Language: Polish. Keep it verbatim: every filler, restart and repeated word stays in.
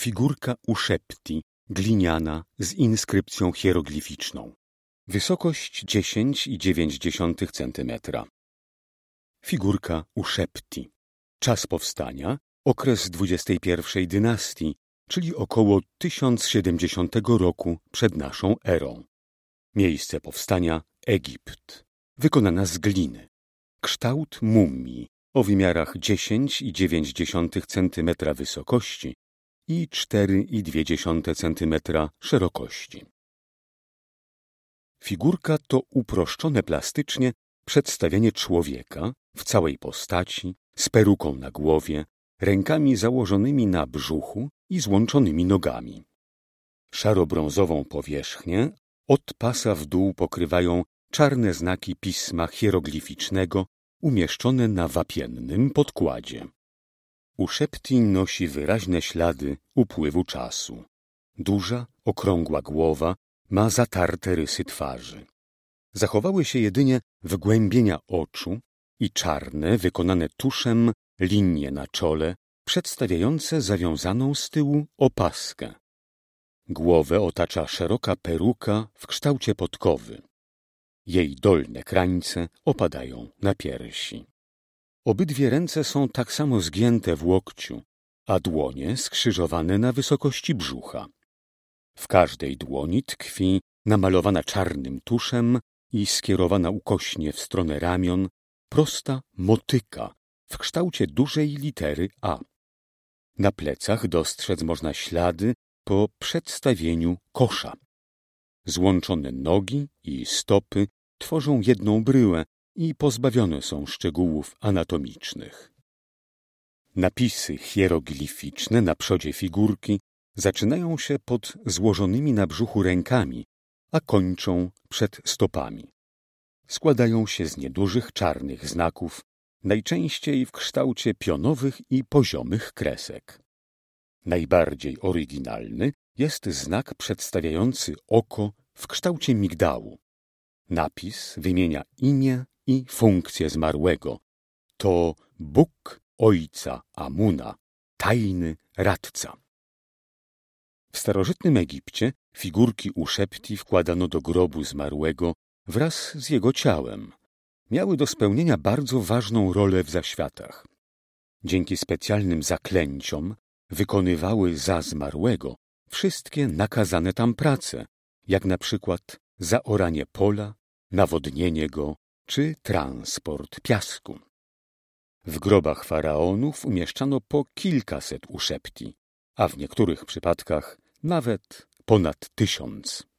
Figurka Uszepti, gliniana z inskrypcją hieroglificzną. Wysokość dziesięć i dziewięć dziesiątych centymetra. Figurka Uszepti. Czas powstania okres dwudziestej pierwszej dynastii, czyli około tysiąc siedemdziesiątego roku przed naszą erą. Miejsce powstania Egipt. Wykonana z gliny. Kształt mumii o wymiarach dziesięć i dziewięć dziesiątych centymetra wysokości i cztery i dwie dziesiąte centymetra szerokości. Figurka to uproszczone plastycznie przedstawienie człowieka w całej postaci, z peruką na głowie, rękami założonymi na brzuchu i złączonymi nogami. Szaro-brązową powierzchnię od pasa w dół pokrywają czarne znaki pisma hieroglificznego umieszczone na wapiennym podkładzie. Uszepti nosi wyraźne ślady upływu czasu. Duża, okrągła głowa ma zatarte rysy twarzy. Zachowały się jedynie wgłębienia oczu i czarne, wykonane tuszem, linie na czole, przedstawiające zawiązaną z tyłu opaskę. Głowę otacza szeroka peruka w kształcie podkowy. Jej dolne krańce opadają na piersi. Obydwie ręce są tak samo zgięte w łokciu, a dłonie skrzyżowane na wysokości brzucha. W każdej dłoni tkwi namalowana czarnym tuszem i skierowana ukośnie w stronę ramion prosta motyka w kształcie dużej litery A. Na plecach dostrzec można ślady po przedstawieniu kosza. Złączone nogi i stopy tworzą jedną bryłę i pozbawione są szczegółów anatomicznych. Napisy hieroglificzne na przodzie figurki zaczynają się pod złożonymi na brzuchu rękami, a kończą przed stopami. Składają się z niedużych czarnych znaków, najczęściej w kształcie pionowych i poziomych kresek. Najbardziej oryginalny jest znak przedstawiający oko w kształcie migdału. Napis wymienia imię i funkcję zmarłego. To Bóg ojca Amuna, tajny radca. W starożytnym Egipcie figurki Uszepti wkładano do grobu zmarłego wraz z jego ciałem. Miały do spełnienia bardzo ważną rolę w zaświatach. Dzięki specjalnym zaklęciom wykonywały za zmarłego wszystkie nakazane tam prace, jak na przykład zaoranie pola, nawodnienie go czy transport piasku. W grobach faraonów umieszczano po kilkaset Uszepti, a w niektórych przypadkach nawet ponad tysiąc.